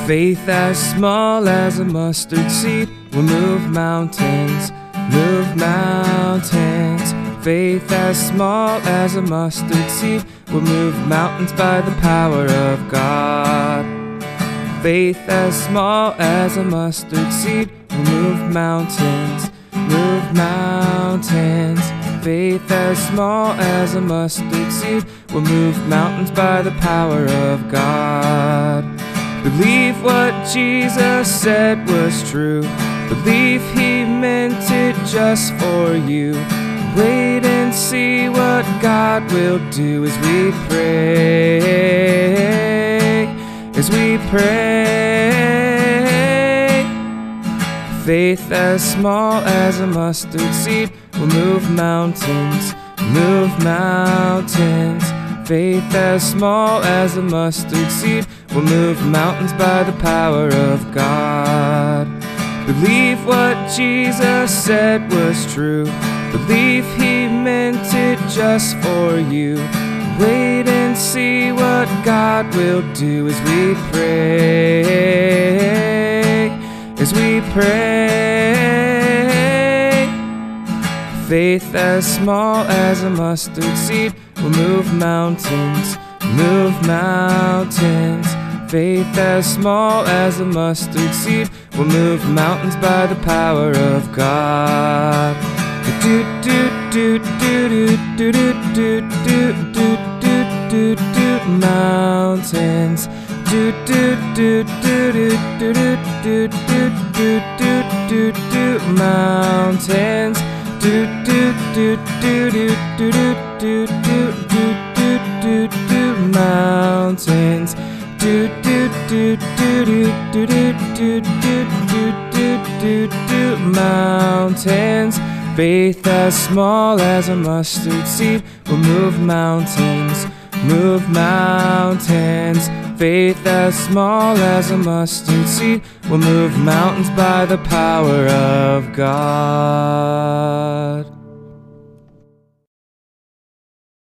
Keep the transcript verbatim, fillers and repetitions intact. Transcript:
Faith as small as a mustard seed will move mountains, move mountains. Faith as small as a mustard seed will move mountains by the power of God. Faith as small as a mustard seed will move mountains, move mountains. Faith as small as a mustard seed will move mountains by the power of God. Believe what Jesus said was true. Believe he meant it just for you. Wait and see what God will do as we pray, as we pray. Faith as small as a mustard seed will move mountains, move mountains. Faith as small as a mustard seed will move mountains by the power of God. Believe what Jesus said was true. Believe he meant it just for you. Wait and see what God will do as we pray, as we pray. Faith as small as a mustard seed will move mountains, move mountains. Faith as small as a mustard seed will move mountains by the power of God. Do do do do do do do do do do do do mountains. Do do do do do do do do do do do do mountains. Do do do do do do do do do do do do mountains. Do do do do do do do do do do do do mountains. Faith as small as a mustard seed will move mountains, move mountains. Faith as small as a mustard seed will move mountains by the power of God.